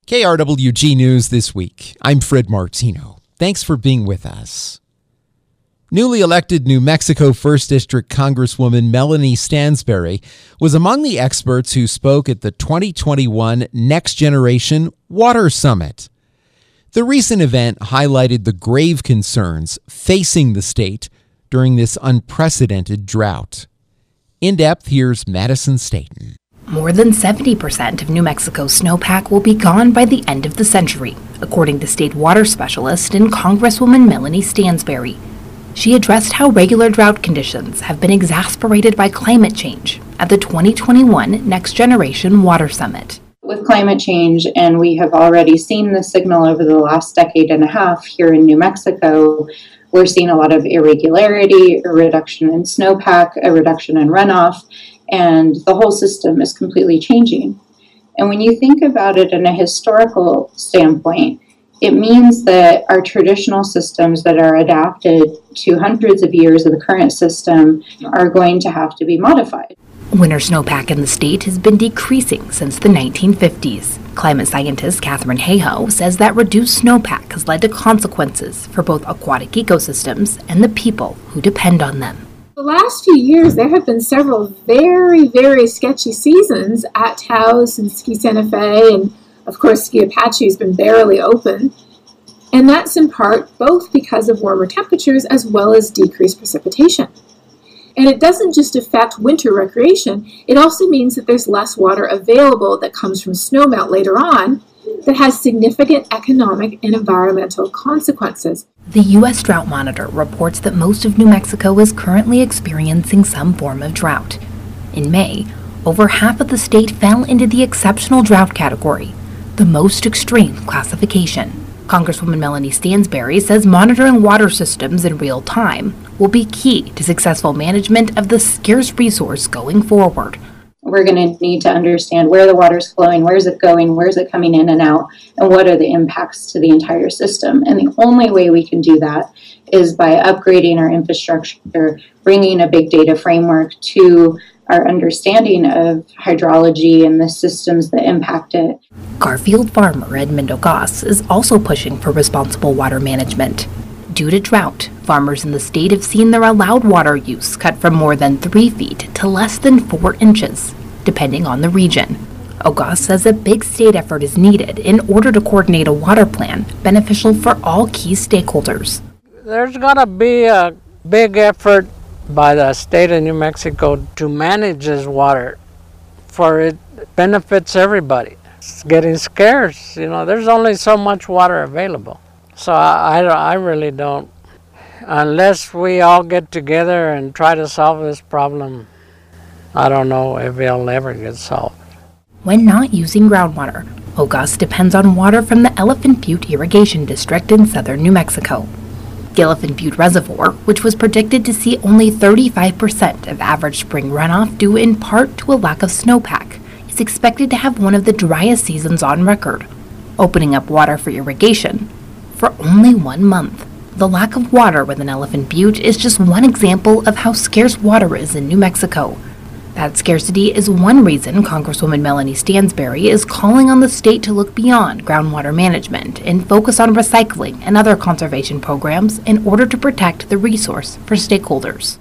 KRWG News this week. I'm Fred Martino. Thanks for being with us. Newly elected New Mexico 1st District Congresswoman Melanie Stansbury was among the experts who spoke at the 2021 Next Generation Water Summit. The recent event highlighted the grave concerns facing the state during this unprecedented drought. In depth, here's Madison Staten. More than 70% of New Mexico's snowpack will be gone by the end of the century, according to state water specialist and Congresswoman Melanie Stansbury. She addressed how regular drought conditions have been exacerbated by climate change at the 2021 Next Generation Water Summit. With climate change, and we have already seen the signal over the last decade and a half here in New Mexico, we're seeing a lot of irregularity, a reduction in snowpack, a reduction in runoff, and the whole system is completely changing. And when you think about it in a historical standpoint, it means that our traditional systems that are adapted to hundreds of years of the current system are going to have to be modified. Winter snowpack in the state has been decreasing since the 1950s. Climate scientist Katherine Hayhoe says that reduced snowpack has led to consequences for both aquatic ecosystems and the people who depend on them. The last few years, there have been several very, very sketchy seasons at Taos and Ski Santa Fe, and of course Ski Apache has been barely open. And that's in part both because of warmer temperatures as well as decreased precipitation. And it doesn't just affect winter recreation, it also means that there's less water available that comes from snowmelt later on that has significant economic and environmental consequences. The U.S. Drought Monitor reports that most of New Mexico is currently experiencing some form of drought. In May, over half of the state fell into the exceptional drought category, the most extreme classification. Congresswoman Melanie Stansbury says monitoring water systems in real time will be key to successful management of the scarce resource going forward. We're going to need to understand where the water's flowing, where's it going, where's it coming in and out, and what are the impacts to the entire system. And the only way we can do that is by upgrading our infrastructure, bringing a big data framework to our understanding of hydrology and the systems that impact it. Garfield farmer Edmund Ogas is also pushing for responsible water management. Due to drought, farmers in the state have seen their allowed water use cut from more than 3 feet to less than 4 inches, depending on the region. Ogas says a big state effort is needed in order to coordinate a water plan beneficial for all key stakeholders. There's got to be a big effort by the state of New Mexico to manage this water, for it benefits everybody. It's getting scarce, there's only so much water available. So I really don't, unless we all get together and try to solve this problem, I don't know if it'll ever get solved. When not using groundwater, Ogas depends on water from the Elephant Butte Irrigation District in southern New Mexico. The Elephant Butte Reservoir, which was predicted to see only 35% of average spring runoff due in part to a lack of snowpack, is expected to have one of the driest seasons on record, opening up water for irrigation for only 1 month. The lack of water within Elephant Butte is just one example of how scarce water is in New Mexico. That scarcity is one reason Congresswoman Melanie Stansbury is calling on the state to look beyond groundwater management and focus on recycling and other conservation programs in order to protect the resource for stakeholders.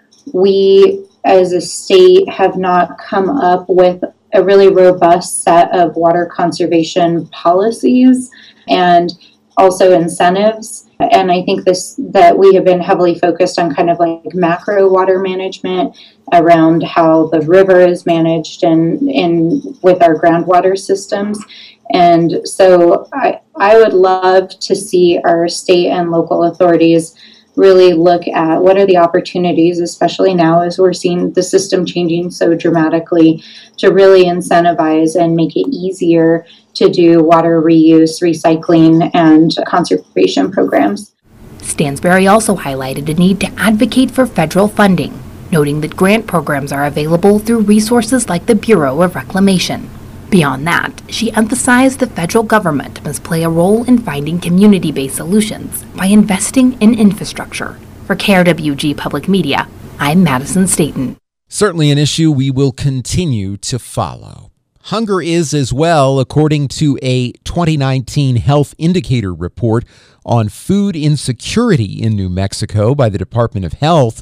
We, as a state, have not come up with a really robust set of water conservation policies and also incentives. And I think that we have been heavily focused on kind of like macro water management around how the river is managed and with our groundwater systems. And so I would love to see our state and local authorities really look at what are the opportunities, especially now as we're seeing the system changing so dramatically, to really incentivize and make it easier to do water reuse, recycling, and conservation programs. Stansbury also highlighted a need to advocate for federal funding, noting that grant programs are available through resources like the Bureau of Reclamation. Beyond that, she emphasized the federal government must play a role in finding community-based solutions by investing in infrastructure. For KRWG Public Media, I'm Madison Staten. Certainly an issue we will continue to follow. Hunger is as well, according to a 2019 health indicator report on food insecurity in New Mexico by the Department of Health.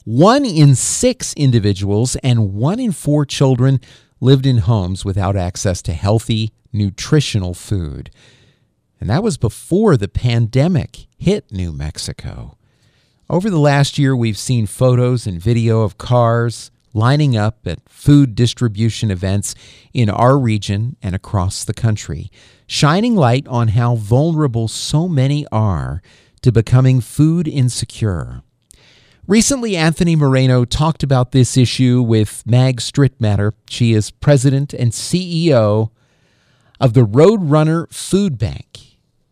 1 in 6 individuals and 1 in 4 children lived in homes without access to healthy, nutritional food. And that was before the pandemic hit New Mexico. Over the last year, we've seen photos and video of cars lining up at food distribution events in our region and across the country, shining light on how vulnerable so many are to becoming food insecure. Recently, Anthony Moreno talked about this issue with Mag Strittmatter. She is president and CEO of the Roadrunner Food Bank.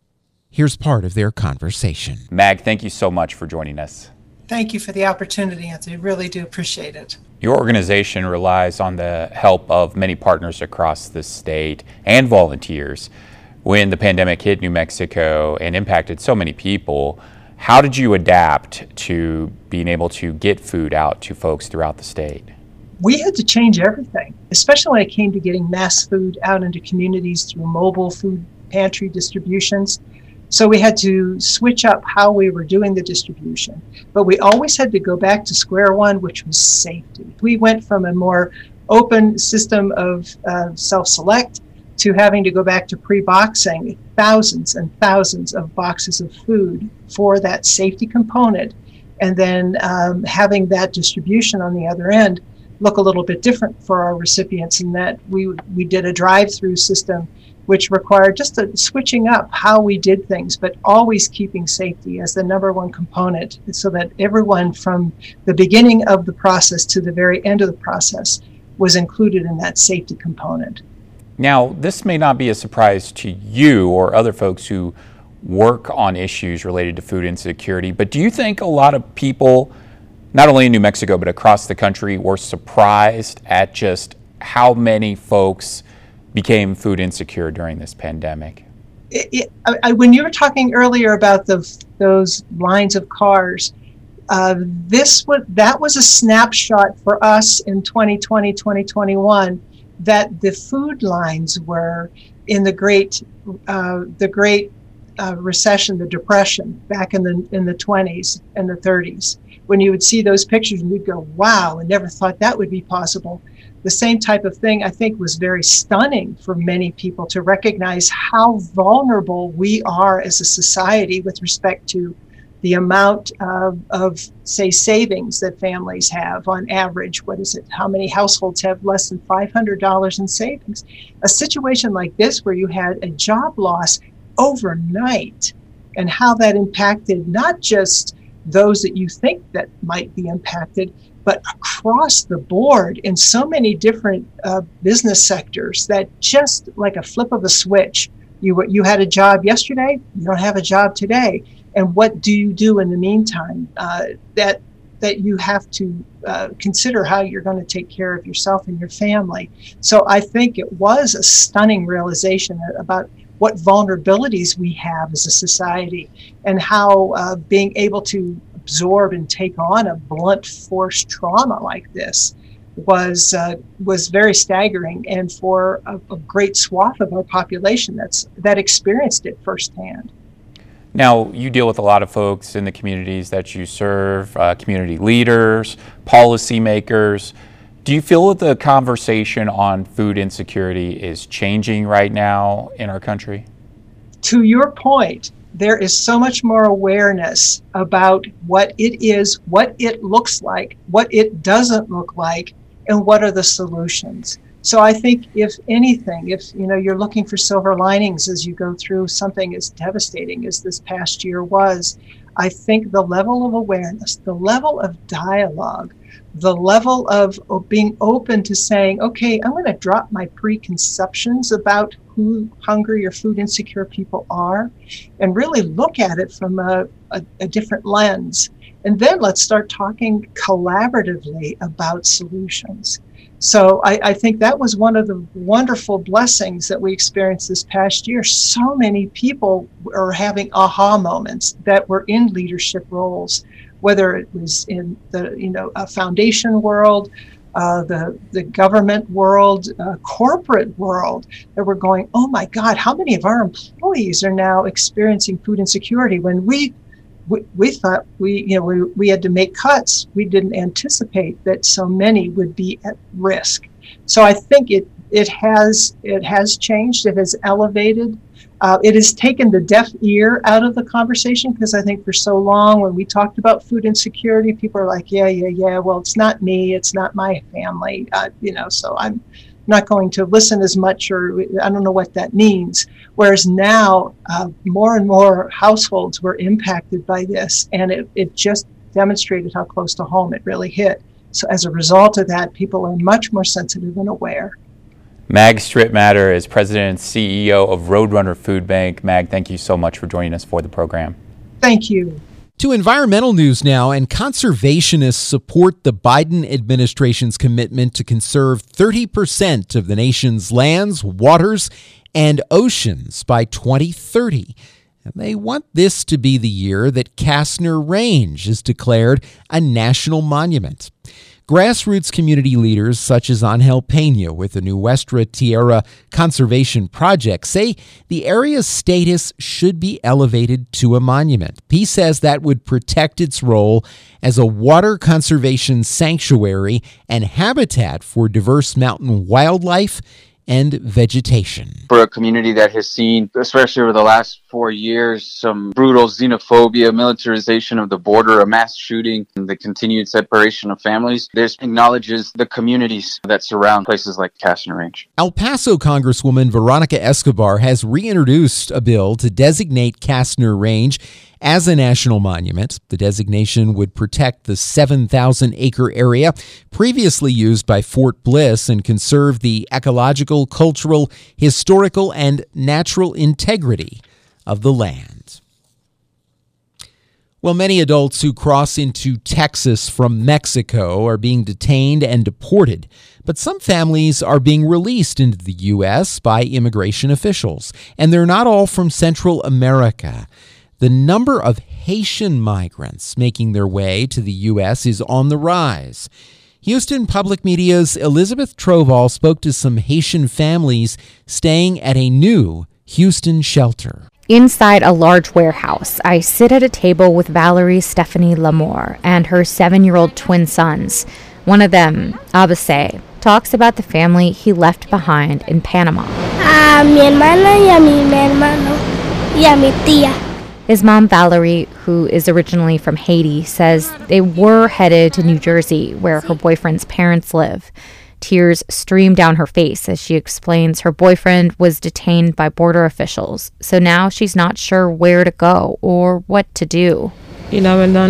Here's part of their conversation. Mag, thank you so much for joining us. Thank you for the opportunity, Anthony. Really do appreciate it. Your organization relies on the help of many partners across the state and volunteers. When the pandemic hit New Mexico and impacted so many people, how did you adapt to being able to get food out to folks throughout the state? We had to change everything, especially when it came to getting mass food out into communities through mobile food pantry distributions. So we had to switch up how we were doing the distribution. But we always had to go back to square one, which was safety. We went from a more open system of self-select to having to go back to pre-boxing thousands and thousands of boxes of food for that safety component. And then having that distribution on the other end look a little bit different for our recipients, in that we did a drive-through system, which required just a switching up how we did things, but always keeping safety as the number one component, so that everyone from the beginning of the process to the very end of the process was included in that safety component. Now, this may not be a surprise to you or other folks who work on issues related to food insecurity, but do you think a lot of people, not only in New Mexico, but across the country, were surprised at just how many folks became food insecure during this pandemic? When you were talking earlier about those lines of cars, that was a snapshot for us in 2020, 2021, that the food lines were in the great recession, the depression back in the 20s and the 30s. When you would see those pictures and you'd go, wow, I never thought that would be possible. The same type of thing, I think, was very stunning for many people to recognize how vulnerable we are as a society with respect to the amount of, say, savings that families have on average. What is it? How many households have less than $500 in savings? A situation like this, where you had a job loss overnight, and how that impacted not just those that you think that might be impacted, but across the board in so many different business sectors, that just like a flip of a switch, you had a job yesterday, you don't have a job today. And what do you do in the meantime? That you have to consider how you're going to take care of yourself and your family. So I think it was a stunning realization about what vulnerabilities we have as a society, and how being able to absorb and take on a blunt force trauma like this was very staggering, and for a great swath of our population that experienced it firsthand. Now, you deal with a lot of folks in the communities that you serve, community leaders, policymakers. Do you feel that the conversation on food insecurity is changing right now in our country? To your point, there is so much more awareness about what it is, what it looks like, what it doesn't look like, and what are the solutions. So I think, if anything, if you're looking for silver linings as you go through something as devastating as this past year was, I think the level of awareness, the level of dialogue, the level of being open to saying, okay, I'm going to drop my preconceptions about who hungry or food insecure people are, and really look at it from a different lens. And then let's start talking collaboratively about solutions. So I think that was one of the wonderful blessings that we experienced this past year. So many people are having aha moments that were in leadership roles, whether it was in the a foundation world, the government world, corporate world, that were going, oh my God, how many of our employees are now experiencing food insecurity? When we thought we had to make cuts, we didn't anticipate that so many would be at risk. So I think it has changed. It has elevated. It has taken the deaf ear out of the conversation, because I think for so long when we talked about food insecurity, people are like, yeah, well, it's not me, it's not my family, so I'm not going to listen as much, or I don't know what that means. Whereas now, more and more households were impacted by this, and it just demonstrated how close to home it really hit. So as a result of that, people are much more sensitive and aware. Mag Strittmatter is President and CEO of Roadrunner Food Bank. Mag, thank you so much for joining us for the program. Thank you. To environmental news now, and conservationists support the Biden administration's commitment to conserve 30% of the nation's lands, waters, and oceans by 2030. And they want this to be the year that Kastner Range is declared a national monument. Grassroots community leaders such as Angel Peña with the Nuestra Tierra Conservation Project say the area's status should be elevated to a monument. He says that would protect its role as a water conservation sanctuary and habitat for diverse mountain wildlife and vegetation. For a community that has seen, especially over the last 4 years, some brutal xenophobia, militarization of the border, a mass shooting, and the continued separation of families, this acknowledges the communities that surround places like Kastner Range. El Paso Congresswoman Veronica Escobar has reintroduced a bill to designate Kastner Range as a national monument. The designation would protect the 7,000-acre area previously used by Fort Bliss and conserve the ecological, cultural, historical, and natural integrity of the land. Well, many adults who cross into Texas from Mexico are being detained and deported, but some families are being released into the U.S. by immigration officials, and they're not all from Central America. The number of Haitian migrants making their way to the U.S. is on the rise. Houston Public Media's Elizabeth Trovall spoke to some Haitian families staying at a new Houston shelter. Inside a large warehouse, I sit at a table with Valerie Stephanie Lamour and her 7-year-old twin sons. One of them, Abase, talks about the family he left behind in Panama. Mi hermana y a mi hermano y a mi tía. His mom, Valerie, who is originally from Haiti, says they were headed to New Jersey, where her boyfriend's parents live. Tears stream down her face as she explains her boyfriend was detained by border officials, so now she's not sure where to go or what to do. She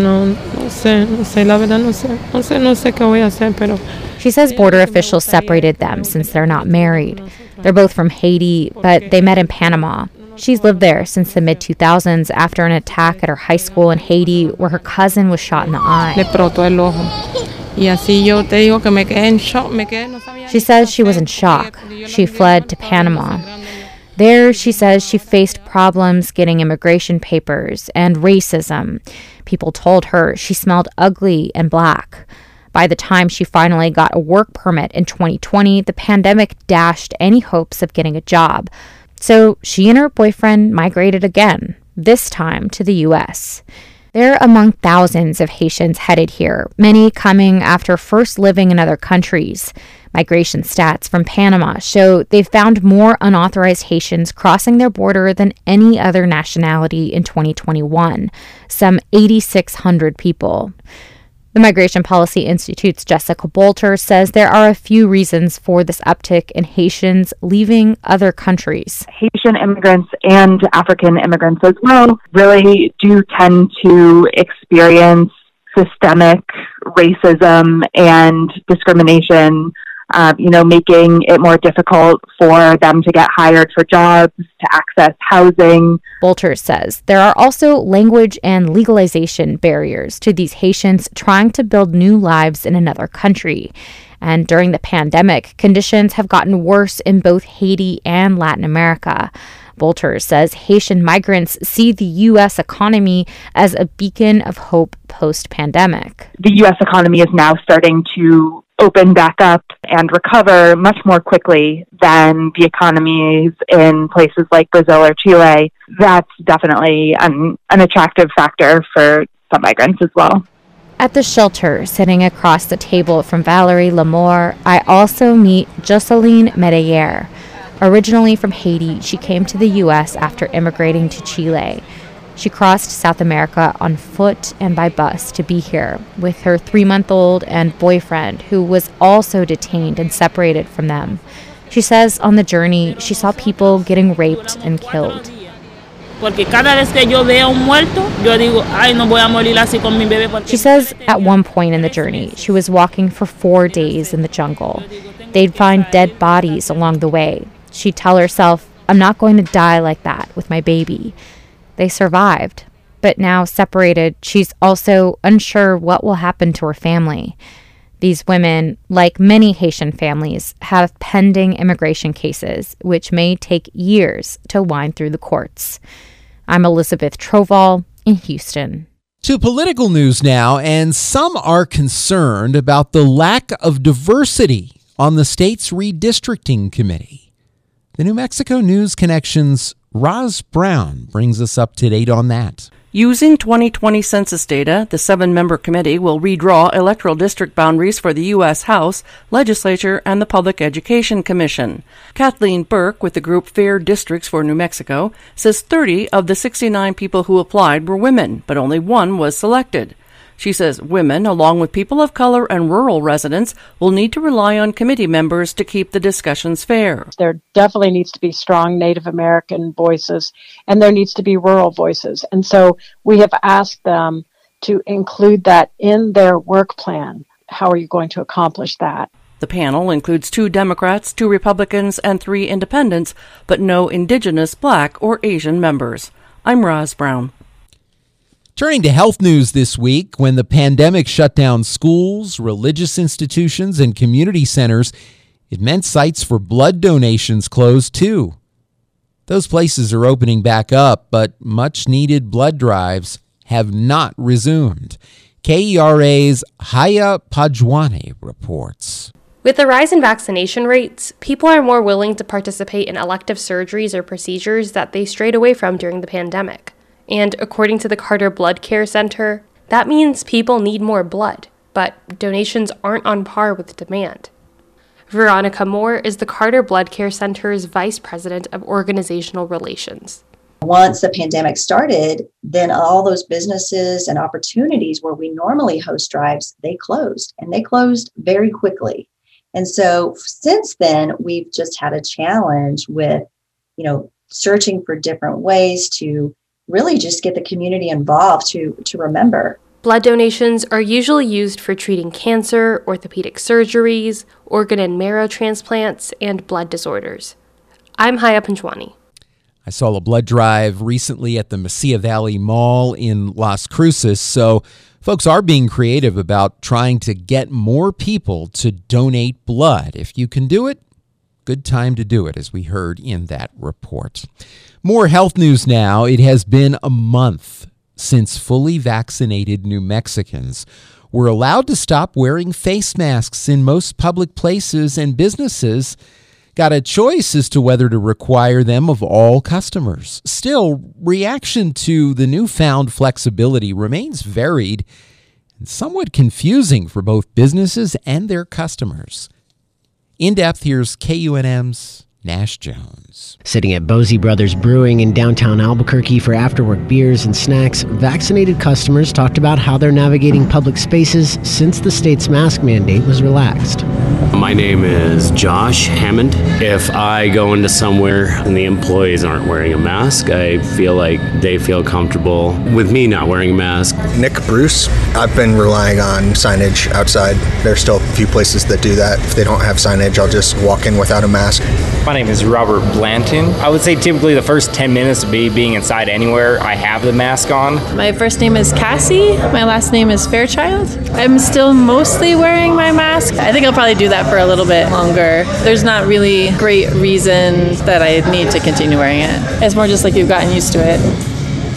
says border officials separated them since they're not married. They're both from Haiti, but they met in Panama. She's lived there since the mid-2000s after an attack at her high school in Haiti where her cousin was shot in the eye. She says she was in shock. She fled to Panama. There, she says she faced problems getting immigration papers and racism. People told her she smelled ugly and black. By the time she finally got a work permit in 2020, the pandemic dashed any hopes of getting a job. So she and her boyfriend migrated again, this time to the U.S. They're among thousands of Haitians headed here, many coming after first living in other countries. Migration stats from Panama show they've found more unauthorized Haitians crossing their border than any other nationality in 2021, some 8,600 people. The Migration Policy Institute's Jessica Bolter says there are a few reasons for this uptick in Haitians leaving other countries. Haitian immigrants and African immigrants as well really do tend to experience systemic racism and discrimination, making it more difficult for them to get hired for jobs, to access housing. Bolter says there are also language and legalization barriers to these Haitians trying to build new lives in another country. And during the pandemic, conditions have gotten worse in both Haiti and Latin America. Bolter says Haitian migrants see the U.S. economy as a beacon of hope post-pandemic. The U.S. economy is now starting to open back up and recover much more quickly than the economies in places like Brazil or Chile, that's definitely an attractive factor for some migrants as well. At the shelter, sitting across the table from Valerie Lamour, I also meet Jocelyn Medeyer. Originally from Haiti, she came to the U.S. after immigrating to Chile. She crossed South America on foot and by bus to be here with her 3-month-old and boyfriend, who was also detained and separated from them. She says on the journey, she saw people getting raped and killed. She says at one point in the journey, she was walking for 4 days in the jungle. They'd find dead bodies along the way. She'd tell herself, I'm not going to die like that with my baby. They survived, but now separated, she's also unsure what will happen to her family. These women, like many Haitian families, have pending immigration cases, which may take years to wind through the courts. I'm Elizabeth Troval in Houston. To political news now, and some are concerned about the lack of diversity on the state's redistricting committee. The New Mexico News Connection's Roz Brown brings us up to date on that. Using 2020 census data, the 7-member committee will redraw electoral district boundaries for the U.S. House, Legislature, and the Public Education Commission. Kathleen Burke with the group Fair Districts for New Mexico says 30 of the 69 people who applied were women, but only 1 was selected. She says women, along with people of color and rural residents, will need to rely on committee members to keep the discussions fair. There definitely needs to be strong Native American voices, and there needs to be rural voices. And so we have asked them to include that in their work plan. How are you going to accomplish that? The panel includes 2 Democrats, 2 Republicans, and 3 independents, but no Indigenous, Black, or Asian members. I'm Roz Brown. Turning to health news this week, when the pandemic shut down schools, religious institutions, and community centers, it meant sites for blood donations closed too. Those places are opening back up, but much-needed blood drives have not resumed. KERA's Haya Pajwani reports. With the rise in vaccination rates, people are more willing to participate in elective surgeries or procedures that they strayed away from during the pandemic. And according to the Carter Blood Care Center, that means people need more blood, but donations aren't on par with demand. Veronica Moore is the Carter Blood Care Center's Vice President of Organizational Relations. Once the pandemic started, then all those businesses and opportunities where we normally host drives, they closed, and they closed very quickly. And so since then, we've just had a challenge with, searching for different ways to really just get the community involved to remember. Blood donations are usually used for treating cancer, orthopedic surgeries, organ and marrow transplants, and blood disorders. I'm Haya Panjwani. I saw a blood drive recently at the Mesilla Valley Mall in Las Cruces, so folks are being creative about trying to get more people to donate blood. If you can do it, good time to do it, as we heard in that report. More health news now. It has been a month since fully vaccinated New Mexicans were allowed to stop wearing face masks in most public places, and businesses got a choice as to whether to require them of all customers. Still, reaction to the newfound flexibility remains varied and somewhat confusing for both businesses and their customers. In depth, here's KUNM's Nash Jones. Sitting at Bosie Brothers Brewing in downtown Albuquerque for after-work beers and snacks, vaccinated customers talked about how they're navigating public spaces since the state's mask mandate was relaxed. My name is Josh Hammond. If I go into somewhere and the employees aren't wearing a mask, I feel like they feel comfortable with me not wearing a mask. Nick Bruce. I've been relying on signage outside. There's still a few places that do that. If they don't have signage, I'll just walk in without a mask. My name is Robert Blanton. I would say typically the first 10 minutes of me being inside anywhere, I have the mask on. My first name is Cassie. My last name is Fairchild. I'm still mostly wearing my mask. I think I'll probably do that for a little bit longer. There's not really great reason that I need to continue wearing it. It's more just like you've gotten used to it.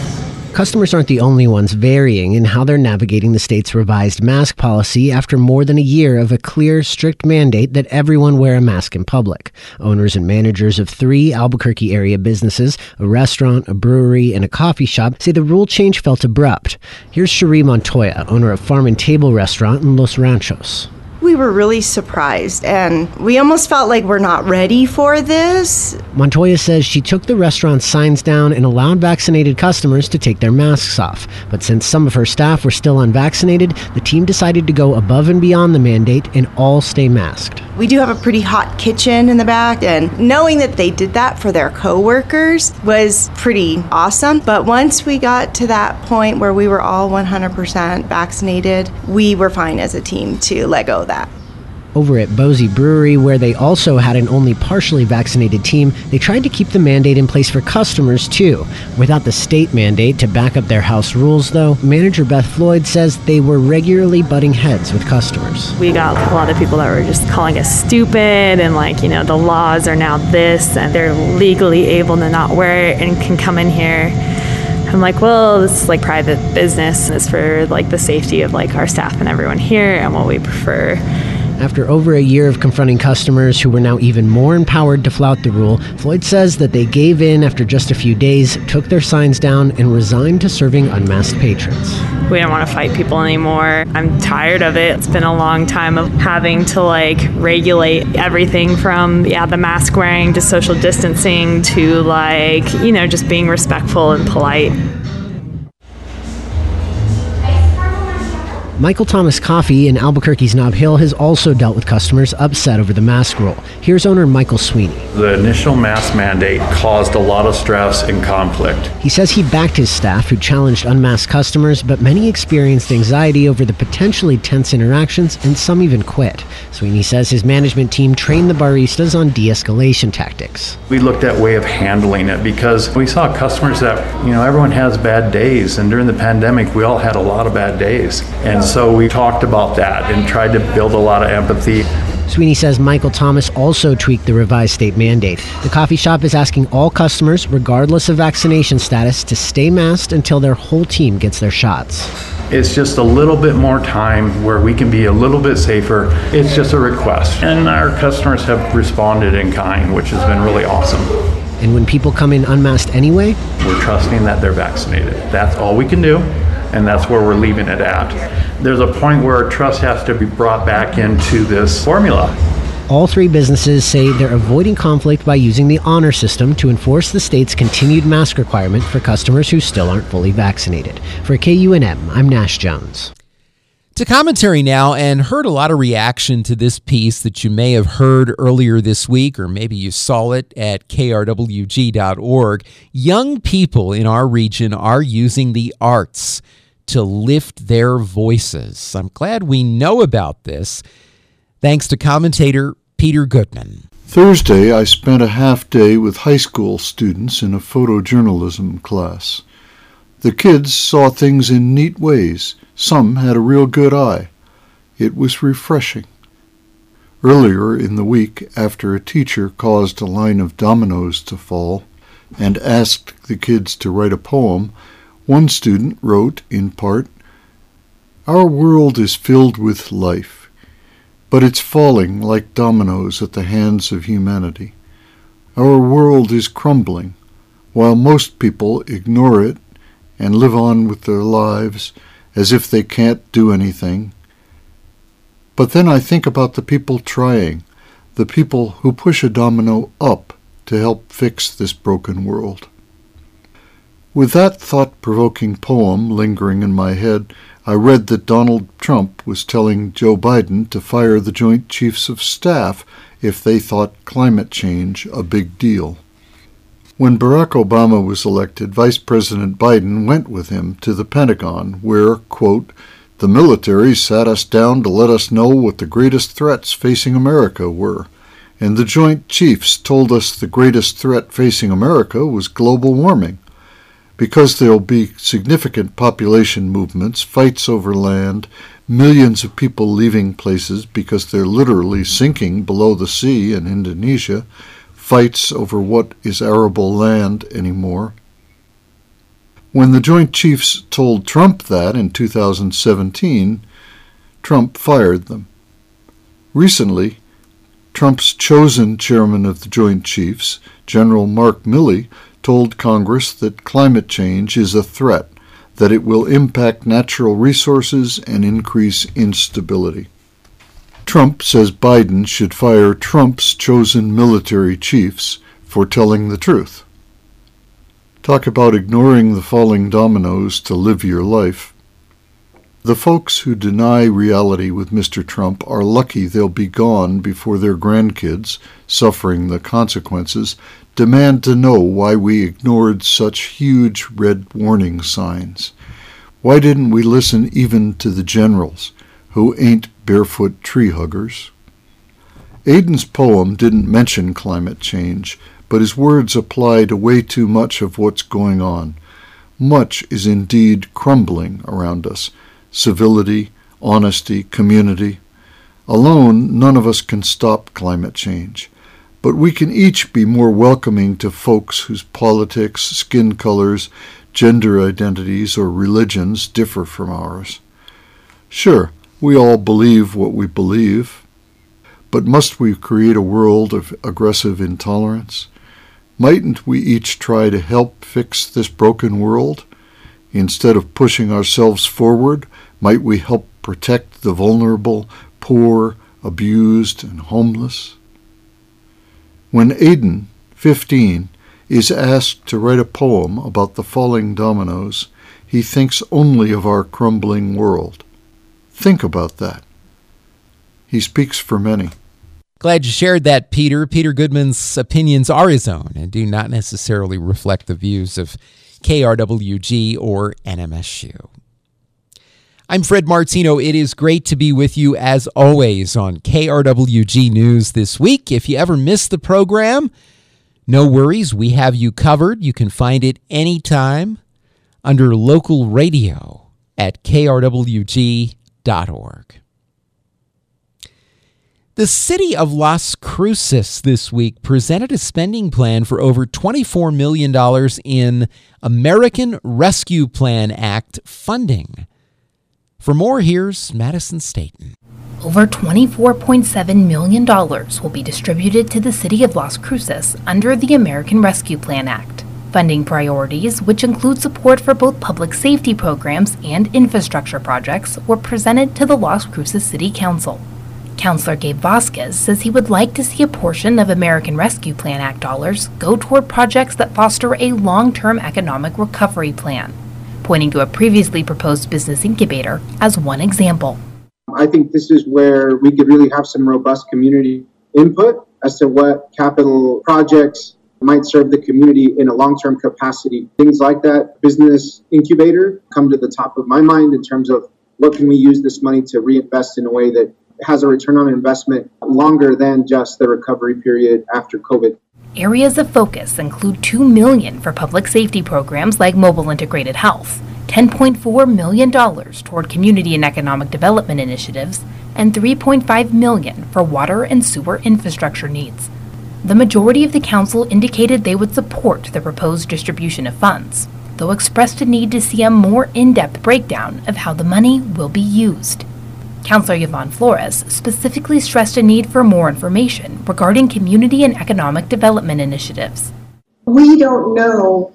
Customers aren't the only ones varying in how they're navigating the state's revised mask policy after more than a year of a clear, strict mandate that everyone wear a mask in public. Owners and managers of 3 Albuquerque area businesses, a restaurant, a brewery, and a coffee shop, say the rule change felt abrupt. Here's Cherie Montoya, owner of Farm and Table Restaurant in Los Ranchos. We were really surprised, and we almost felt like we're not ready for this. Montoya says she took the restaurant's signs down and allowed vaccinated customers to take their masks off. But since some of her staff were still unvaccinated, the team decided to go above and beyond the mandate and all stay masked. We do have a pretty hot kitchen in the back, and knowing that they did that for their coworkers was pretty awesome. But once we got to that point where we were all 100% vaccinated, we were fine as a team to let go of that. Over at Bosie Brewery, where they also had an only partially vaccinated team, they tried to keep the mandate in place for customers, too. Without the state mandate to back up their house rules, though, manager Beth Floyd says they were regularly butting heads with customers. We got a lot of people that were just calling us stupid and the laws are now this and they're legally able to not wear it and can come in here. I'm like, well, this is private business. It's for the safety of our staff and everyone here and what we prefer. After over a year of confronting customers who were now even more empowered to flout the rule, Floyd says that they gave in after just a few days, took their signs down, and resigned to serving unmasked patrons. We don't want to fight people anymore. I'm tired of it. It's been a long time of having to regulate everything from the mask wearing to social distancing to just being respectful and polite. Michael Thomas Coffee in Albuquerque's Nob Hill has also dealt with customers upset over the mask rule. Here's owner Michael Sweeney. The initial mask mandate caused a lot of stress and conflict. He says he backed his staff who challenged unmasked customers, but many experienced anxiety over the potentially tense interactions and some even quit. Sweeney says his management team trained the baristas on de-escalation tactics. We looked at way of handling it because we saw customers that, everyone has bad days, and during the pandemic we all had a lot of bad days. And so we talked about that and tried to build a lot of empathy. Sweeney says Michael Thomas also tweaked the revised state mandate. The coffee shop is asking all customers, regardless of vaccination status, to stay masked until their whole team gets their shots. It's just a little bit more time where we can be a little bit safer. It's just a request. And our customers have responded in kind, which has been really awesome. And when people come in unmasked anyway? We're trusting that they're vaccinated. That's all we can do, and that's where we're leaving it at. There's a point where trust has to be brought back into this formula. All 3 businesses say they're avoiding conflict by using the honor system to enforce the state's continued mask requirement for customers who still aren't fully vaccinated. For KUNM, I'm Nash Jones. To commentary now, and heard a lot of reaction to this piece that you may have heard earlier this week, or maybe you saw it at krwg.org. Young people in our region are using the arts to lift their voices. I'm glad we know about this, thanks to commentator Peter Goodman. Thursday, I spent a half day with high school students in a photojournalism class. The kids saw things in neat ways. Some had a real good eye. It was refreshing. Earlier in the week, after a teacher caused a line of dominoes to fall and asked the kids to write a poem, one student wrote, in part, "Our world is filled with life, but it's falling like dominoes at the hands of humanity. Our world is crumbling, while most people ignore it and live on with their lives as if they can't do anything. But then I think about the people trying, the people who push a domino up to help fix this broken world." With that thought-provoking poem lingering in my head, I read that Donald Trump was telling Joe Biden to fire the Joint Chiefs of Staff if they thought climate change a big deal. When Barack Obama was elected, Vice President Biden went with him to the Pentagon where, quote, "the military sat us down to let us know what the greatest threats facing America were, and the Joint Chiefs told us the greatest threat facing America was global warming. Because there'll be significant population movements, fights over land, millions of people leaving places because they're literally sinking below the sea in Indonesia, fights over what is arable land anymore. When the Joint Chiefs told Trump that in 2017, Trump fired them. Recently, Trump's chosen chairman of the Joint Chiefs, General Mark Milley, told Congress that climate change is a threat, that it will impact natural resources and increase instability. Trump says Biden should fire Trump's chosen military chiefs for telling the truth. Talk about ignoring the falling dominoes to live your life. The folks who deny reality with Mr. Trump are lucky they'll be gone before their grandkids, suffering the consequences, demand to know why we ignored such huge red warning signs. Why didn't we listen even to the generals, who ain't barefoot tree huggers? Aiden's poem didn't mention climate change, but his words apply to way too much of what's going on. Much is indeed crumbling around us. Civility, honesty, community. Alone, none of us can stop climate change. But we can each be more welcoming to folks whose politics, skin colors, gender identities, or religions differ from ours. Sure, we all believe what we believe, but must we create a world of aggressive intolerance? Mightn't we each try to help fix this broken world? Instead of pushing ourselves forward, might we help protect the vulnerable, poor, abused, and homeless? When Aiden, 15, is asked to write a poem about the falling dominoes, he thinks only of our crumbling world. Think about that. He speaks for many. Glad you shared that, Peter. Peter Goodman's opinions are his own and do not necessarily reflect the views of KRWG or NMSU. I'm Fred Martino. It is great to be with you as always on KRWG News This Week. If you ever miss the program, no worries. We have you covered. You can find it anytime under local radio at krwg.org. The city of Las Cruces this week presented a spending plan for over $24 million in American Rescue Plan Act funding. For more, here's Madison Staten. Over $24.7 million will be distributed to the city of Las Cruces under the American Rescue Plan Act. Funding priorities, which include support for both public safety programs and infrastructure projects, were presented to the Las Cruces City Council. Councilor Gabe Vasquez says he would like to see a portion of American Rescue Plan Act dollars go toward projects that foster a long-term economic recovery plan, pointing to a previously proposed business incubator as one example. I think this is where we could really have some robust community input as to what capital projects might serve the community in a long-term capacity. Things like that business incubator come to the top of my mind in terms of what can we use this money to reinvest in a way that has a return on investment longer than just the recovery period after COVID. Areas of focus include $2 million for public safety programs like mobile integrated health, $10.4 million toward community and economic development initiatives, and $3.5 million for water and sewer infrastructure needs. The majority of the council indicated they would support the proposed distribution of funds, though expressed a need to see a more in-depth breakdown of how the money will be used. Councilor Yvonne Flores specifically stressed a need for more information regarding community and economic development initiatives. We don't know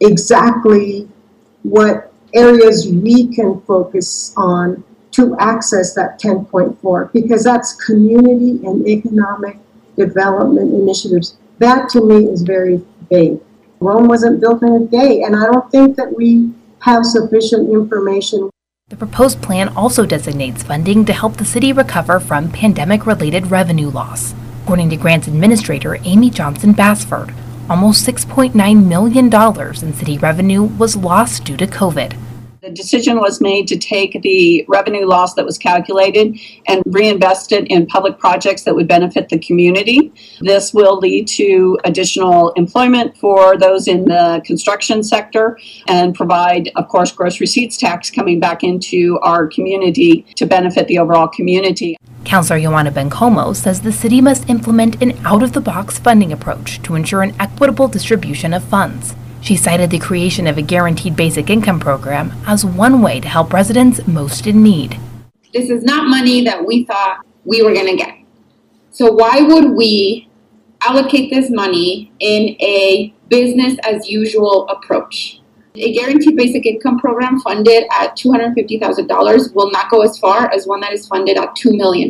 exactly what areas we can focus on to access that 10.4 because that's community and economic development initiatives. That to me is very vague. Rome wasn't built in a day, and I don't think that we have sufficient information. The proposed plan also designates funding to help the city recover from pandemic-related revenue loss. According to Grants Administrator Amy Johnson Bassford, almost $6.9 million in city revenue was lost due to COVID. The decision was made to take the revenue loss that was calculated and reinvest it in public projects that would benefit the community. This will lead to additional employment for those in the construction sector and provide, of course, gross receipts tax coming back into our community to benefit the overall community. Councilor Joanna Bencomo says the city must implement an out-of-the-box funding approach to ensure an equitable distribution of funds. She cited the creation of a guaranteed basic income program as one way to help residents most in need. This is not money that we thought we were going to get. So why would we allocate this money in a business as usual approach? A guaranteed basic income program funded at $250,000 will not go as far as one that is funded at $2 million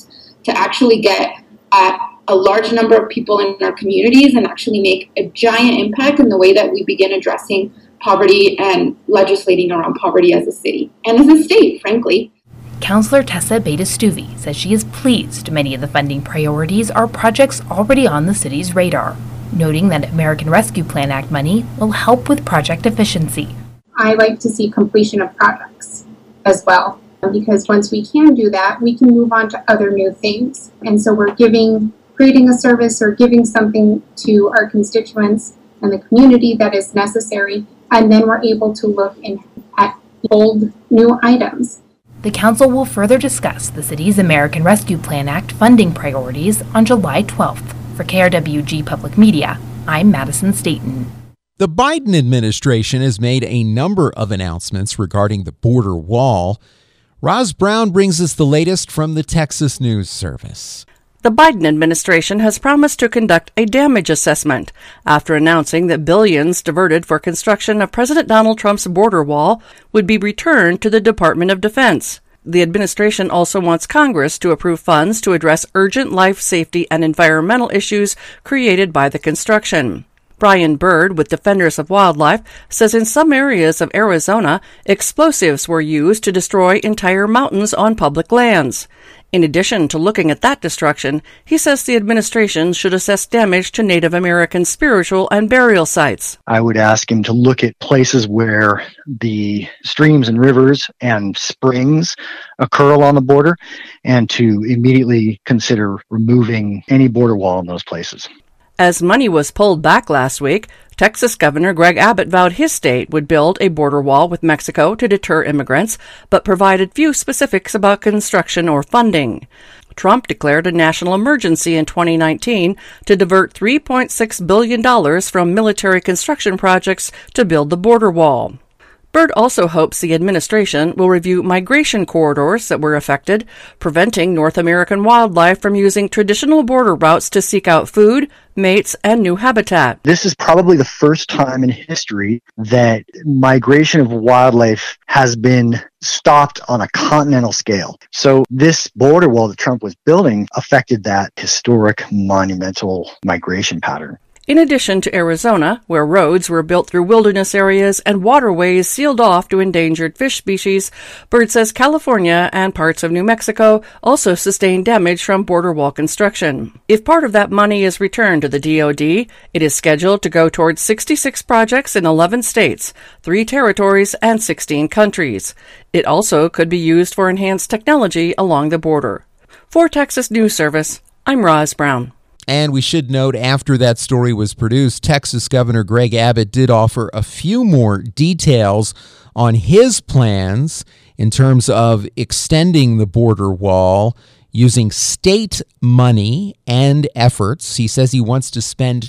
to actually get at a large number of people in our communities and actually make a giant impact in the way that we begin addressing poverty and legislating around poverty as a city and as a state, frankly. Councillor Tessa Beta-Stuvey says she is pleased many of the funding priorities are projects already on the city's radar, noting that American Rescue Plan Act money will help with project efficiency. I like to see completion of projects as well, because once we can do that, we can move on to other new things. And so we're creating a service or giving something to our constituents and the community that is necessary, and then we're able to look at bold new items. The council will further discuss the city's American Rescue Plan Act funding priorities on July 12th. For KRWG Public Media, I'm Madison Staten. The Biden administration has made a number of announcements regarding the border wall. Roz Brown brings us the latest from the Texas News Service. The Biden administration has promised to conduct a damage assessment after announcing that billions diverted for construction of President Donald Trump's border wall would be returned to the Department of Defense. The administration also wants Congress to approve funds to address urgent life safety and environmental issues created by the construction. Brian Bird with Defenders of Wildlife says in some areas of Arizona, explosives were used to destroy entire mountains on public lands. In addition to looking at that destruction, he says the administration should assess damage to Native American spiritual and burial sites. I would ask him to look at places where the streams and rivers and springs occur along the border and to immediately consider removing any border wall in those places. As money was pulled back last week, Texas Governor Greg Abbott vowed his state would build a border wall with Mexico to deter immigrants, but provided few specifics about construction or funding. Trump declared a national emergency in 2019 to divert $3.6 billion from military construction projects to build the border wall. Bird also hopes the administration will review migration corridors that were affected, preventing North American wildlife from using traditional border routes to seek out food, mates, and new habitat. This is probably the first time in history that migration of wildlife has been stopped on a continental scale. So this border wall that Trump was building affected that historic monumental migration pattern. In addition to Arizona, where roads were built through wilderness areas and waterways sealed off to endangered fish species, Bird says California and parts of New Mexico also sustained damage from border wall construction. If part of that money is returned to the DoD, it is scheduled to go towards 66 projects in 11 states, 3 territories, and 16 countries. It also could be used for enhanced technology along the border. For Texas News Service, I'm Roz Brown. And we should note, after that story was produced, Texas Governor Greg Abbott did offer a few more details on his plans in terms of extending the border wall using state money and efforts. He says he wants to spend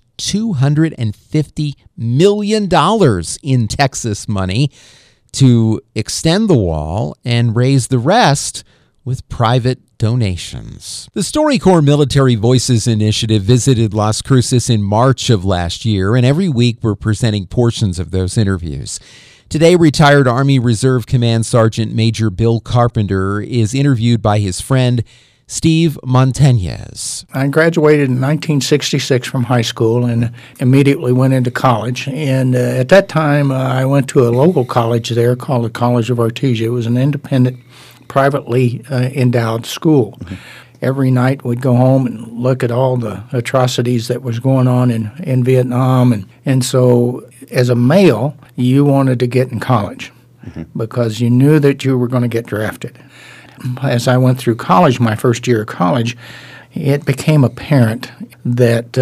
$250 million in Texas money to extend the wall and raise the rest with private donations. The StoryCorps Military Voices Initiative visited Las Cruces in March of last year, and every week we're presenting portions of those interviews. Today, retired Army Reserve Command Sergeant Major Bill Carpenter is interviewed by his friend Steve Montañez. I graduated in 1966 from high school and immediately went into college. And at that time, I went to a local college there called the College of Artesia. It was an independent, privately endowed school. Mm-hmm. Every night we'd go home and look at all the atrocities that was going on in Vietnam. And so as a male, you wanted to get in college because you knew that you were going to get drafted. As I went through college, my first year of college, it became apparent that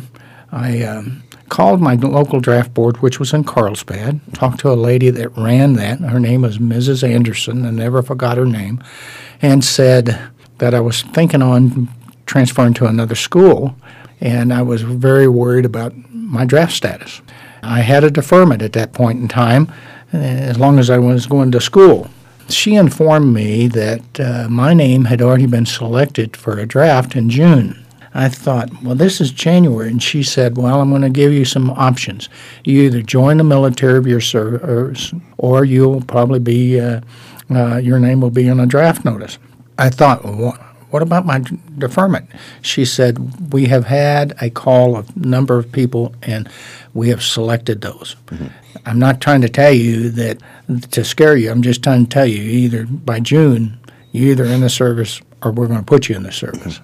I called my local draft board, which was in Carlsbad, talked to a lady that ran that. Her name was Mrs. Anderson. I never forgot her name, and said that I was thinking on transferring to another school, and I was very worried about my draft status. I had a deferment at that point in time, as long as I was going to school. She informed me that my name had already been selected for a draft in June. I thought, well, this is January. And she said, well, I'm going to give you some options. You either join the military of your service, or you'll probably be, your name will be on a draft notice. I thought, well, what about my deferment? She said, we have had a call of a number of people, and we have selected those. Mm-hmm. I'm not trying to tell you that to scare you. I'm just trying to tell you, either by June, you're either in the service or we're going to put you in the service.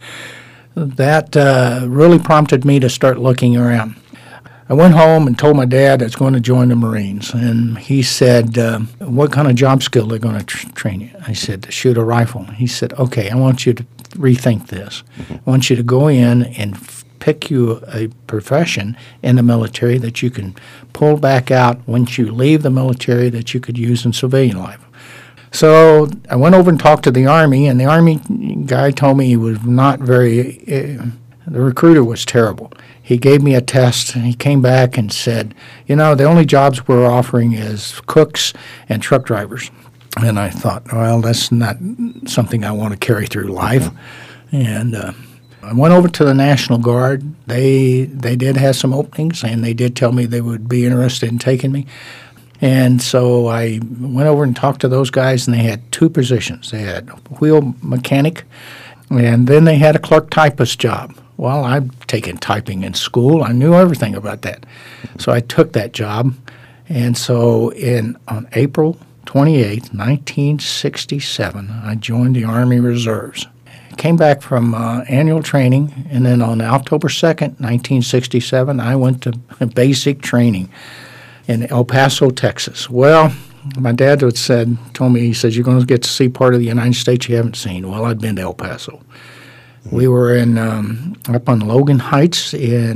That really prompted me to start looking around. I went home and told my dad I was going to join the Marines, and he said, what kind of job skill are they going to train you? I said, to shoot a rifle. He said, okay, I want you to rethink this. I want you to go in and pick you a profession in the military that you can pull back out once you leave the military that you could use in civilian life. So I went over and talked to the Army, and the Army guy told me he was not very, the recruiter was terrible. He gave me a test, and he came back and said, you know, the only jobs we're offering is cooks and truck drivers. And I thought, well, that's not something I want to carry through life. And I went over to the National Guard. They did have some openings, and they did tell me they would be interested in taking me. And so I went over and talked to those guys, and they had two positions. They had a wheel mechanic, and then they had a clerk typist job. Well, I'd taken typing in school. I knew everything about that. So I took that job. And so on April 28, 1967, I joined the Army Reserves. Came back from annual training, and then on October 2nd, 1967, I went to basic training in El Paso, Texas. Well, my dad told me, he said, you're going to get to see part of the United States you haven't seen. Well, I'd been to El Paso. We were up on Logan Heights,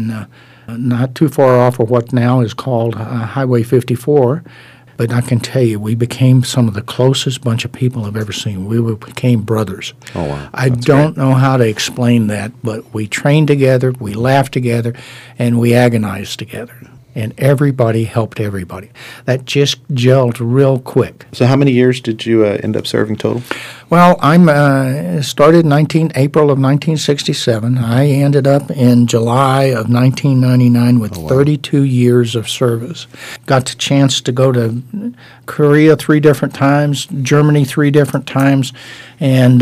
not too far off of what now is called Highway 54. But I can tell you, we became some of the closest bunch of people I've ever seen. We became brothers. Oh, wow. I don't know how to explain that, but we trained together, we laughed together, and we agonized together. And everybody helped everybody. That just gelled real quick. So how many years did you end up serving total? Well, I started April of 1967. I ended up in July of 1999 with 32 years of service. Got the chance to go to Korea 3 different times, Germany 3 different times, and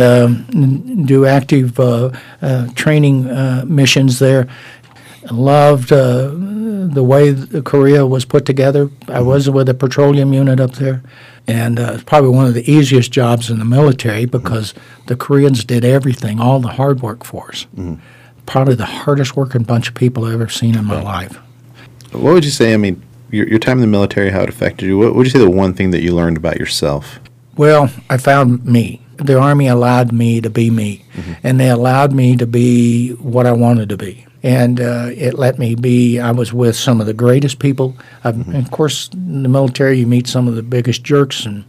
do active training missions there. Loved the way Korea was put together. I was with a petroleum unit up there, and it's probably one of the easiest jobs in the military because the Koreans did everything, all the hard work for us. Probably the hardest working bunch of people I've ever seen in my life. What would you say, I mean, your time in the military, how it affected you, what would you say the one thing that you learned about yourself? Well, I found me. The Army allowed me to be me, and they allowed me to be what I wanted to be. And it let me be, I was with some of the greatest people. And of course, in the military, you meet some of the biggest jerks, and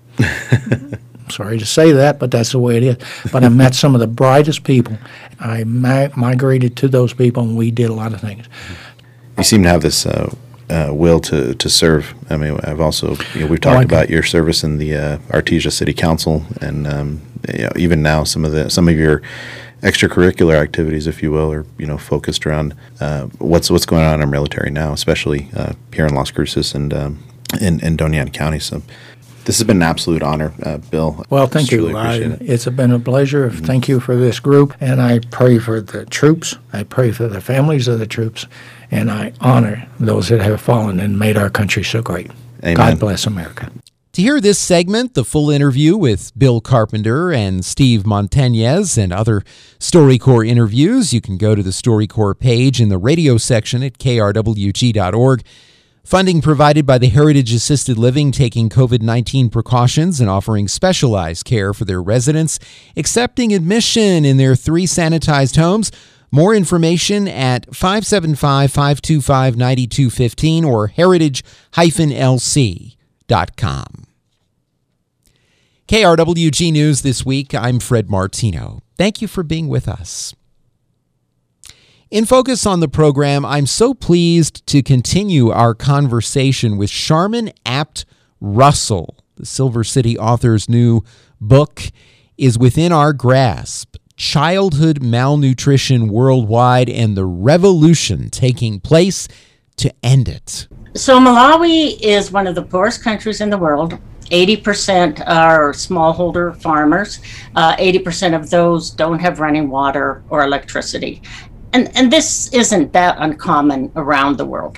I'm sorry to say that, but that's the way it is. But I met some of the brightest people. I migrated to those people, and we did a lot of things. You seem to have this will to serve. I mean, I've also, we've talked about your service in the Artesia City Council, and even now some of your extracurricular activities, if you will, are focused around what's going on in our military now, especially here in Las Cruces and in Doña Ana County. So this has been an absolute honor, Bill. Well, thank you. It's been a pleasure. Thank you for this group, and I pray for the troops. I pray for the families of the troops, and I honor those that have fallen and made our country so great. Amen. God bless America. To hear this segment, the full interview with Bill Carpenter and Steve Montañez and other StoryCorps interviews, you can go to the StoryCorps page in the radio section at krwg.org. Funding provided by the Heritage Assisted Living, taking COVID-19 precautions and offering specialized care for their residents, accepting admission in their 3 sanitized homes. More information at 575-525-9215 or heritage-lc.com. KRWG News this week. I'm Fred Martino. Thank you for being with us. In Focus on the program, I'm so pleased to continue our conversation with Sharman Apt Russell. The Silver City author's new book is Within Our Grasp: Childhood Malnutrition Worldwide and the Revolution Taking Place to End It. So Malawi is one of the poorest countries in the world. 80% are smallholder farmers. 80% of those don't have running water or electricity. And this isn't that uncommon around the world.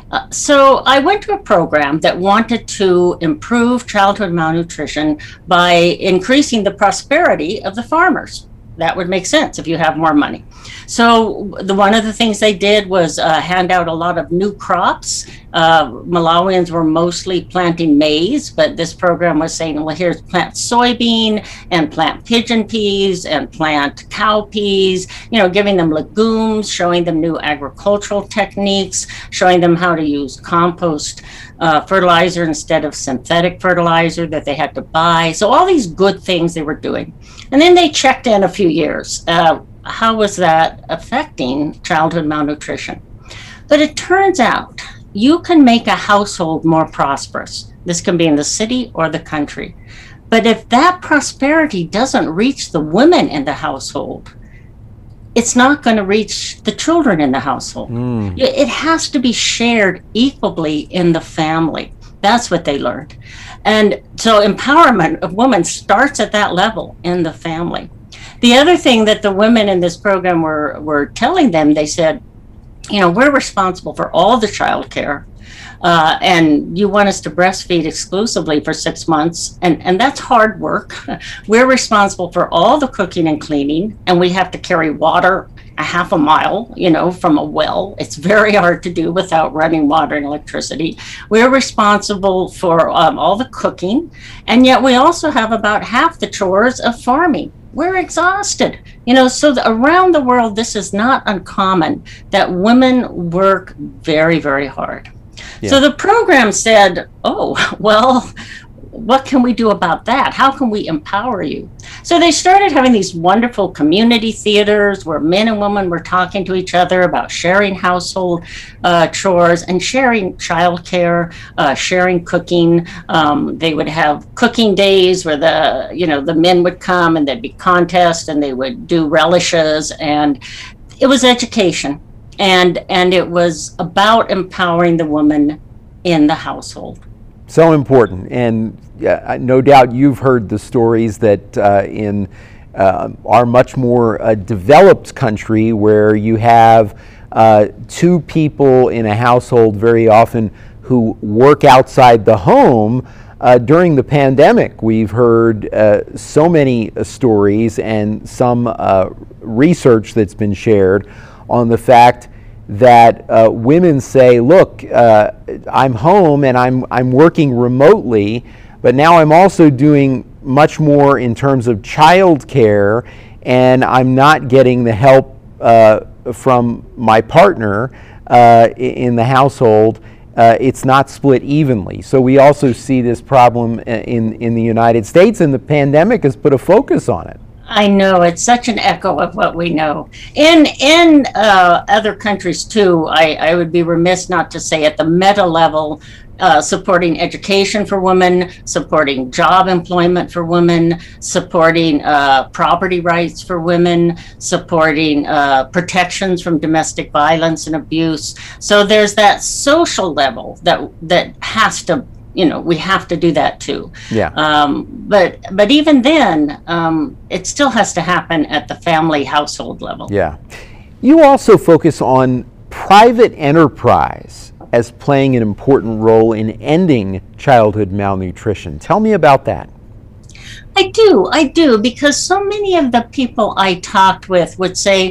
So I went to a program that wanted to improve childhood malnutrition by increasing the prosperity of the farmers. That would make sense if you have more money. So one of the things they did was hand out a lot of new crops. Malawians were mostly planting maize, but this program was saying, well, here's plant soybean and plant pigeon peas and plant cowpeas, giving them legumes, showing them new agricultural techniques, showing them how to use compost fertilizer instead of synthetic fertilizer that they had to buy. So all these good things they were doing. And then they checked in a few years. How was that affecting childhood malnutrition? But it turns out you can make a household more prosperous. This can be in the city or the country. But if that prosperity doesn't reach the women in the household, it's not going to reach the children in the household. It has to be shared equally in the family. That's what they learned. And so empowerment of women starts at that level in the family. The other thing that the women in this program were telling them, they said, we're responsible for all the child care. And you want us to breastfeed exclusively for 6 months, and that's hard work. We're responsible for all the cooking and cleaning, and we have to carry water a half a mile, from a well. It's very hard to do without running water and electricity. We're responsible for all the cooking, and yet we also have about half the chores of farming. We're exhausted, so around the world, this is not uncommon that women work very, very hard. Yeah. So the program said, what can we do about that? How can we empower you? So they started having these wonderful community theaters where men and women were talking to each other about sharing household chores and sharing childcare, sharing cooking. They would have cooking days where the men would come and there'd be contests and they would do relishes, and it was education. And it was about empowering the woman in the household. So important. And no doubt you've heard the stories that in our much more developed country where you have two people in a household very often who work outside the home. During the pandemic, we've heard so many stories and some research that's been shared on the fact that women say, look, I'm home and I'm working remotely, but now I'm also doing much more in terms of child care, and I'm not getting the help from my partner in the household. It's not split evenly. So we also see this problem in the United States, and the pandemic has put a focus on it. I know, it's such an echo of what we know. In other countries too, I would be remiss not to say at the meta level, supporting education for women, supporting job employment for women, supporting property rights for women, supporting protections from domestic violence and abuse. So there's that social level that has to, we have to do that too. Yeah. But even then, it still has to happen at the family household level. Yeah. You also focus on private enterprise as playing an important role in ending childhood malnutrition. Tell me about that. I do, because so many of the people I talked with would say,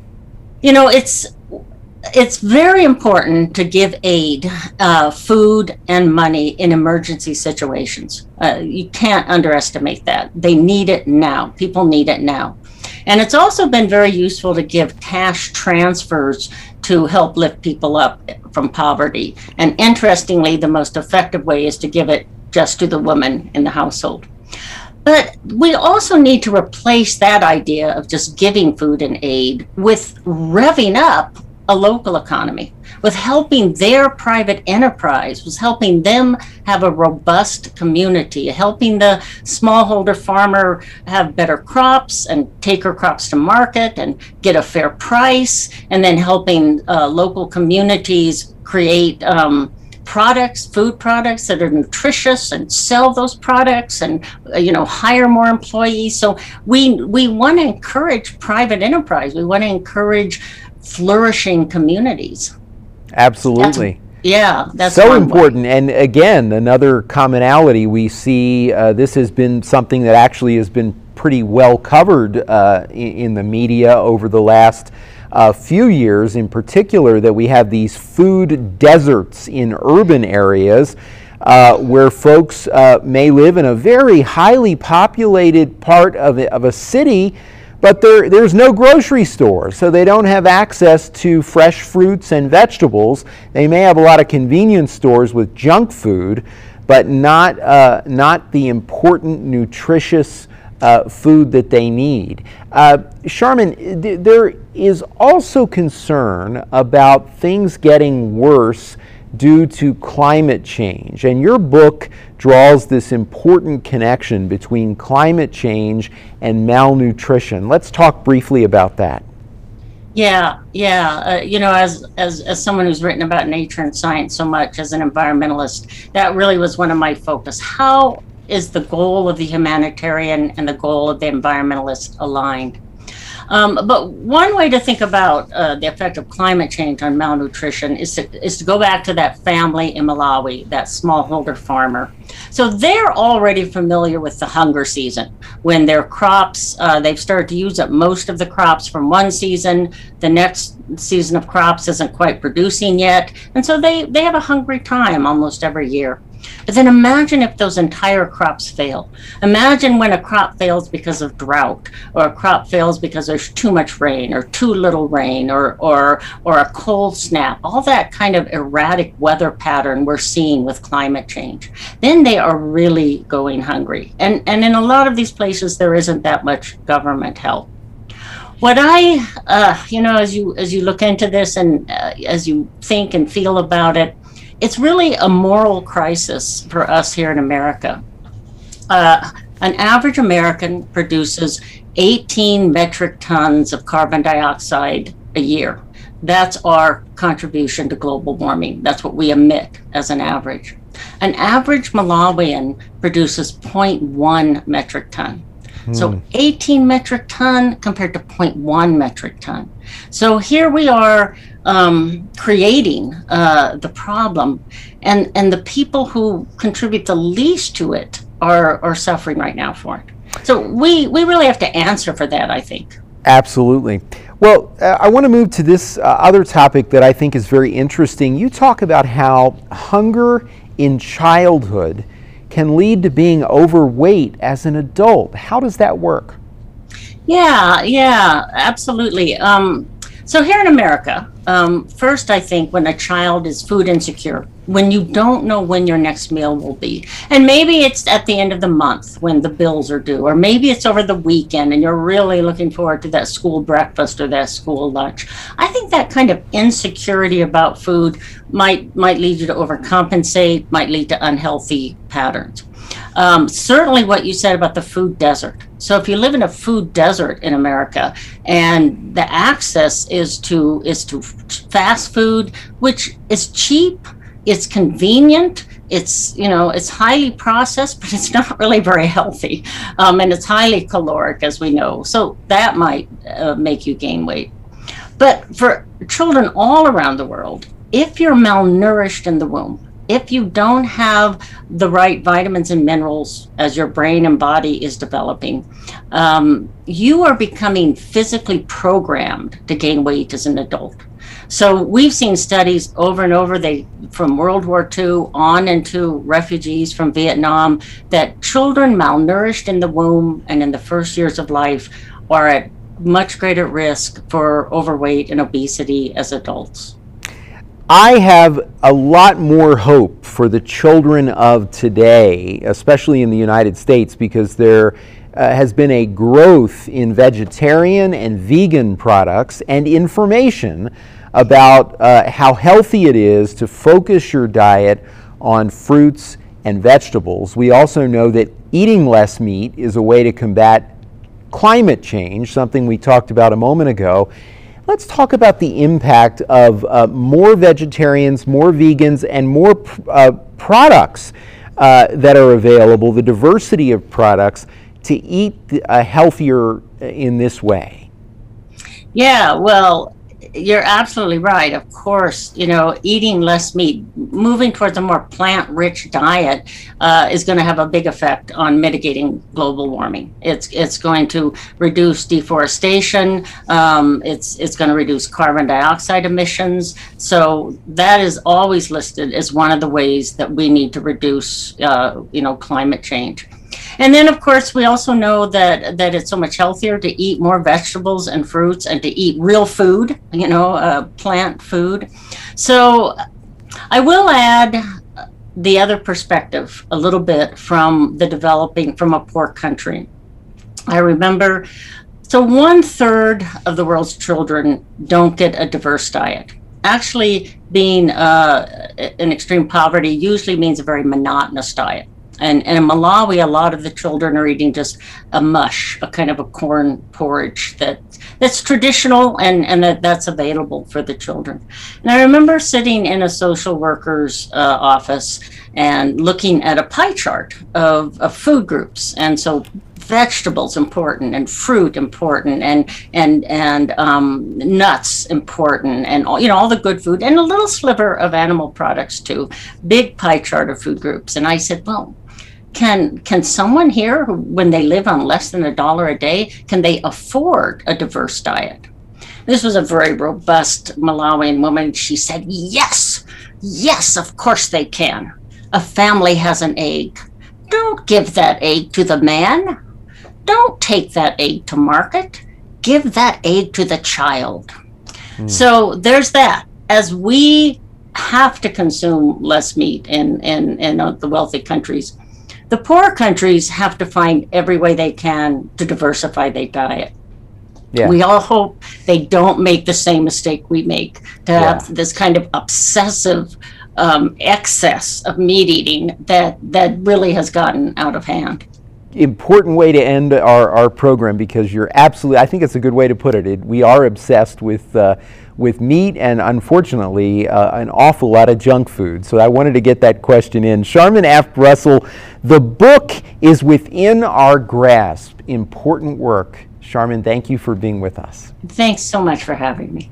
it's very important to give aid, food and money in emergency situations. You can't underestimate that. They need it now. People need it now. And it's also been very useful to give cash transfers to help lift people up from poverty. And interestingly, the most effective way is to give it just to the woman in the household. But we also need to replace that idea of just giving food and aid with revving up a local economy, with helping their private enterprise, with helping them have a robust community, helping the smallholder farmer have better crops and take her crops to market and get a fair price, and then helping local communities create food products that are nutritious and sell those products and, hire more employees. So we want to encourage private enterprise. We want to encourage flourishing communities. Absolutely. That's so important. And again, another commonality we see, this has been something that actually has been pretty well covered in the media over the last few years, in particular, that we have these food deserts in urban areas where folks may live in a very highly populated part of a city, but there's no grocery store, so they don't have access to fresh fruits and vegetables. They may have a lot of convenience stores with junk food, but not the important, nutritious food that they need. Charmin, there is also concern about things getting worse due to climate change, and your book draws this important connection between climate change and malnutrition. Let's talk briefly about that. As someone who's written about nature and science so much as an environmentalist, that really was one of my focus. How is the goal of the humanitarian and the goal of the environmentalist aligned? But one way to think about the effect of climate change on malnutrition is to go back to that family in Malawi, that smallholder farmer. So they're already familiar with the hunger season, when their crops, they've started to use up most of the crops from one season. The next season of crops isn't quite producing yet. And so they have a hungry time almost every year. But then imagine if those entire crops fail. Imagine when a crop fails because of drought, or a crop fails because there's too much rain or too little rain, or a cold snap, all that kind of erratic weather pattern we're seeing with climate change. Then they are really going hungry. And in a lot of these places, there isn't that much government help. What as you look into this and as you think and feel about it, it's really a moral crisis for us here in America. An average American produces 18 metric tons of carbon dioxide a year. That's our contribution to global warming. That's what we emit as an average. An average Malawian produces 0.1 metric ton. So 18 metric ton compared to 0.1 metric ton. So here we are creating the problem, and the people who contribute the least to it are suffering right now for it. So we really have to answer for that, I think. Absolutely. Well, I want to move to this other topic that I think is very interesting. You talk about how hunger in childhood can lead to being overweight as an adult. How does that work? Yeah, absolutely. So here in America, first, I think when a child is food insecure, when you don't know when your next meal will be, and maybe it's at the end of the month when the bills are due, or maybe it's over the weekend and you're really looking forward to that school breakfast or that school lunch. I think that kind of insecurity about food might lead you to overcompensate, might lead to unhealthy patterns. Certainly what you said about the food desert. So if you live in a food desert in America and the access is to fast food, which is cheap, it's convenient, it's highly processed, but it's not really very healthy. And it's highly caloric, as we know. So that might make you gain weight. But for children all around the world, if you're malnourished in the womb, if you don't have the right vitamins and minerals as your brain and body is developing, you are becoming physically programmed to gain weight as an adult. So we've seen studies over and over, from World War II on into refugees from Vietnam, that children malnourished in the womb and in the first years of life are at much greater risk for overweight and obesity as adults. I have a lot more hope for the children of today, especially in the United States, because there has been a growth in vegetarian and vegan products and information about how healthy it is to focus your diet on fruits and vegetables. We also know that eating less meat is a way to combat climate change, something we talked about a moment ago. Let's talk about the impact of more vegetarians, more vegans, and more products that are available, the diversity of products to eat healthier in this way. Yeah, well, you're absolutely right. Of course, eating less meat, moving towards a more plant-rich diet is going to have a big effect on mitigating global warming. It's going to reduce deforestation. It's going to reduce carbon dioxide emissions. So that is always listed as one of the ways that we need to reduce, climate change. And then, of course, we also know that it's so much healthier to eat more vegetables and fruits and to eat real food, plant food. So I will add the other perspective a little bit from a poor country. I remember, so 1/3 of the world's children don't get a diverse diet. Actually, being in extreme poverty usually means a very monotonous diet. And in Malawi, a lot of the children are eating just a mush, a kind of a corn porridge that's traditional and that's available for the children. And I remember sitting in a social worker's office and looking at a pie chart of food groups. And so vegetables important and fruit important and nuts important and all the good food and a little sliver of animal products too. Big pie chart of food groups. And I said, well, Can someone here, when they live on less than $1 a day, can they afford a diverse diet? This was a very robust Malawian woman. She said, yes, of course they can. A family has an egg. Don't give that egg to the man. Don't take that egg to market. Give that egg to the child. So there's that. As we have to consume less meat in the wealthy countries, the poorer countries have to find every way they can to diversify their diet. Yeah. We all hope they don't make the same mistake we make, to have this kind of obsessive excess of meat eating that really has gotten out of hand. Important way to end our program, because you're absolutely, I think it's a good way to put it. We are obsessed with meat and, unfortunately, an awful lot of junk food. So I wanted to get that question in. Sharman Aft-Russell, the book is within our grasp. Important work. Sharman, thank you for being with us. Thanks so much for having me.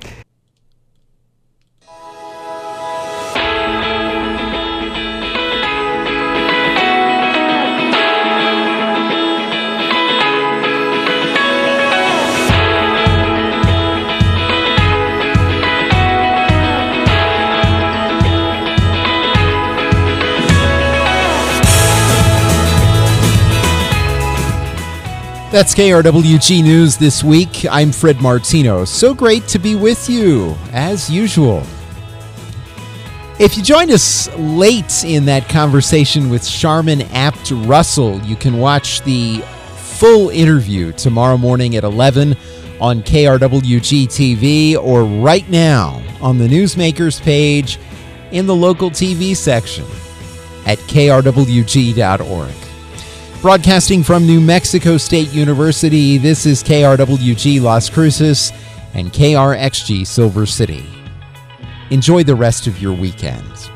That's KRWG News this week. I'm Fred Martino. So great to be with you, as usual. If you joined us late in that conversation with Sharman Aft-Russell, you can watch the full interview tomorrow morning at 11 on KRWG TV or right now on the Newsmakers page in the local TV section at krwg.org. Broadcasting from New Mexico State University, this is KRWG Las Cruces and KRXG Silver City. Enjoy the rest of your weekend.